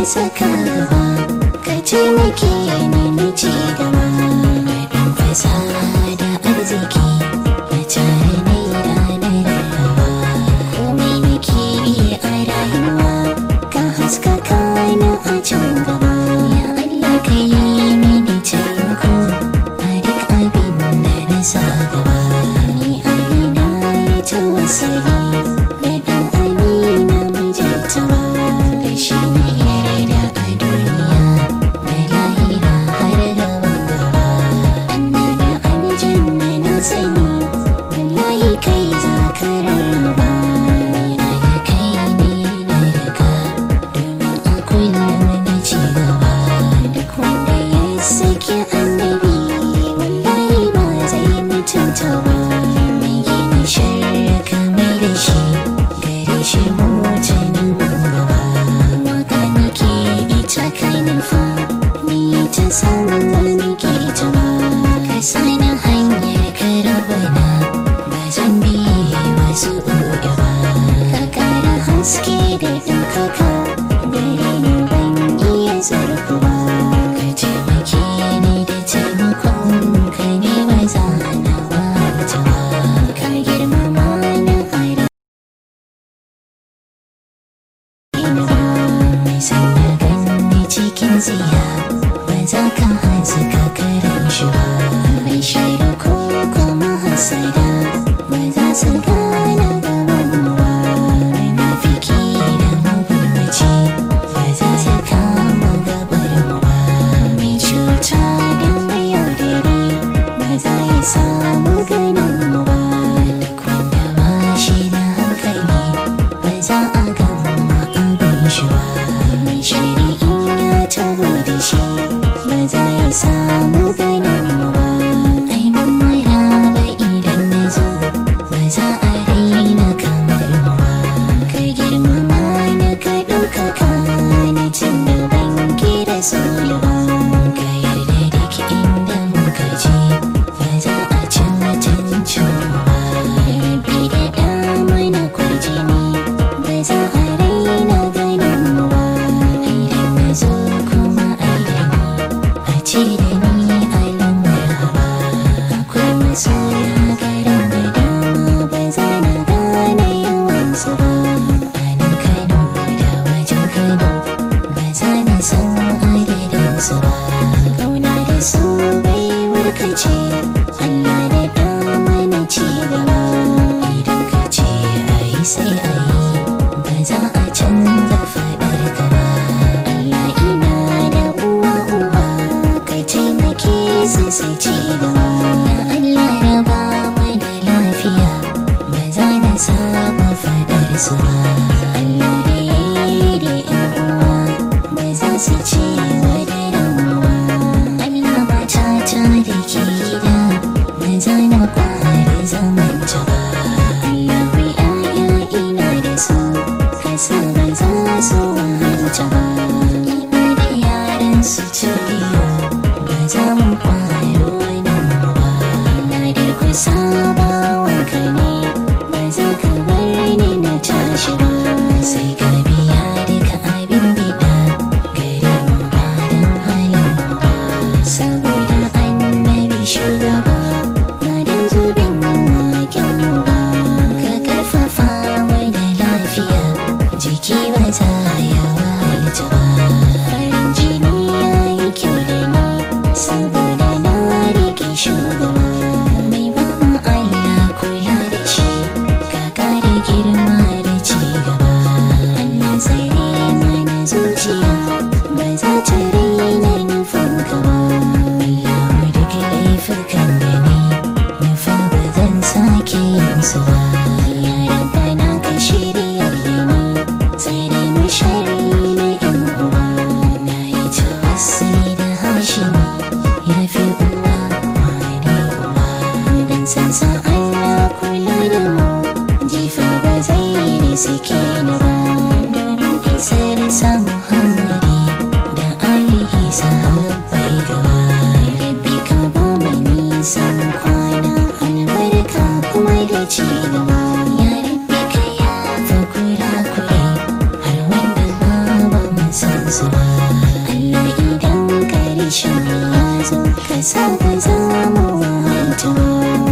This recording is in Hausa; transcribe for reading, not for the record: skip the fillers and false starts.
saka gaba, ka taimake ni na ci gaba. Ɗan fasaha da arziki na tare naira da rarraba. Komai nake yi a rayuwa ka haskaka na a can gaba. Ya Allah ka yi mini taimako a duk abin da na sa gaba. Ni a ina ya tawassali da ɗan Amina Majattaba. Da shi na yarda a duniya da lahira har gaban gaba. Annabi aljanna na sani wallahi kai za ka rarraba. Ni a da kai ne na raka domin a kullum na ci gaba. Duk wanda ya saki annabi wallahi ba zai mutunta ba. Mai gina sharraka mai da shi gare shi mutanen gaba. Waka nake ita kai nufa ni ta samun wani ke ta ba. Ka sani hanyar ka rabana ba zan biye wasu uga ba. Ka kara haske da ɗaukaka gare ni ban iya zarku ba. Ka taimake ni da taimakon ka ne ba za na wata ba. Ka girmama na ƙara mai sanya ganni cikin ziya ba za ka haska karen shi ba. Mai shaida ko kuma hasada ba za su gana gaban mu ba. Mai mafiki da magulmaci ba za su kama gabar mu ba. Mai cuta da mai yaudari ba za ya samu ganin mu ba. Duk wanda ba shi da hankali ba za a gama abin shi ba. Mai shari'in ya taho da shi ba za ya samu ganin mu ba. Ai mun maraba idan na zo ba za a raina kamar mu ba. Ka girmama na ka ɗaukaka na tun da ban kira solo ba. Ka yarda da ki inda muka je ba za a ci mutuncin mu ba. Rabi da dama na kwarjini ba za a raina ganin mu ba. Idan na zo kuma ai da ni a ce da ni ai lamar haba. Akwai masoya garin da dama ba za na gane yawansu ba. A nan Kano da wajen Kano ba za na san adadinsu ba. Ƙauna da su baiwar ka ce Allah da dama na ci gaba. Idan ka ce a yi sai a yi ba za a canza faɗar ka ba. Allah ina da uwa uba ka taimake su sai ci gaba. Ya Allah raba mana lafiya ba za na saba faɗar su ba. Allah da ya yi da ƴan uwa ba za su ce wa da damuwa. Allah matata da ke gida ba za na ƙwari zaman ta ba. Allah ƴaƴa ina da su ka sa ba za su wahalta ba. Ina da yaran su turiya ba za mu ƙwaro nan ba. Na da kusa bawan ka ne ba za ka bar ni na tashi ba. Sai ka biya duka abin bida gare mu ba don halin mu ba. Saboda annabi shugaba ba don zubin waken mu ba. Ka karfafa wani lafiya jiki ba za ya wahalta ba. Farin jini ya yi kyau da ni saboda na rike shugaba. Mai ba mu Allah kula da shi ka kare girma da ci gaba. Allah tsare mana zuciya ba za ta raina nufin ka ba. Allah duk laifukan da ni nufa ba zan sake yin su ba. Ya Rabbana ka shirya da ni tsare mu shari na ƴan uwa. Na yi tawassuli da Hashimi ya fi uwa wani uwa. Dan san sa Allah kula da mu jifa ba zai riske ni ba. Domin isar sa Muhammad zuwa. Allah idan karshen ya zo ka sa ka zama wa